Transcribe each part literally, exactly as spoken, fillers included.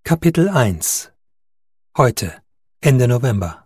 Kapitel eins. Heute, Ende November.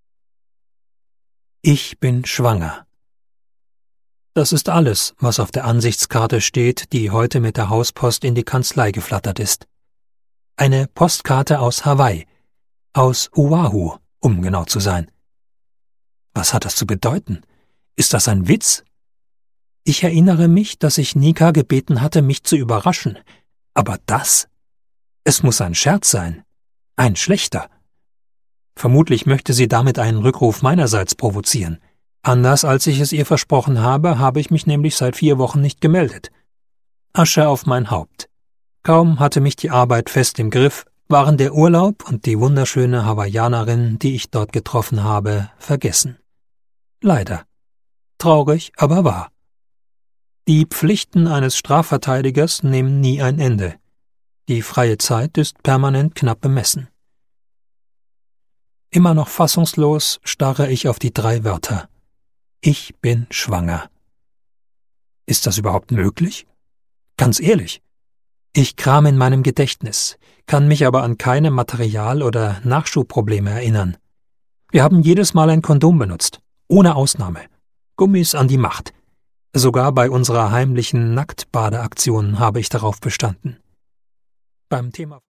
Ich bin schwanger. Das ist alles, was auf der Ansichtskarte steht, die heute mit der Hauspost in die Kanzlei geflattert ist. Eine Postkarte aus Hawaii, aus Oahu, um genau zu sein. Was hat das zu bedeuten? Ist das ein Witz? Ich erinnere mich, dass ich Nika gebeten hatte, mich zu überraschen. Aber das? Es muss ein Scherz sein. Ein schlechter. Vermutlich möchte sie damit einen Rückruf meinerseits provozieren. Anders als ich es ihr versprochen habe, habe ich mich nämlich seit vier Wochen nicht gemeldet. Asche auf mein Haupt. Kaum hatte mich die Arbeit fest im Griff, waren der Urlaub und die wunderschöne Hawaiianerin, die ich dort getroffen habe, vergessen. Leider. Traurig, aber wahr. Die Pflichten eines Strafverteidigers nehmen nie ein Ende. Die freie Zeit ist permanent knapp bemessen. Immer noch fassungslos starre ich auf die drei Wörter. Ich bin schwanger. Ist das überhaupt möglich? Ganz ehrlich. Ich kram in meinem Gedächtnis, kann mich aber an keine Material- oder Nachschubprobleme erinnern. Wir haben jedes Mal ein Kondom benutzt, ohne Ausnahme. Gummis an die Macht. Sogar bei unserer heimlichen Nacktbadeaktion habe ich darauf bestanden. Beim Thema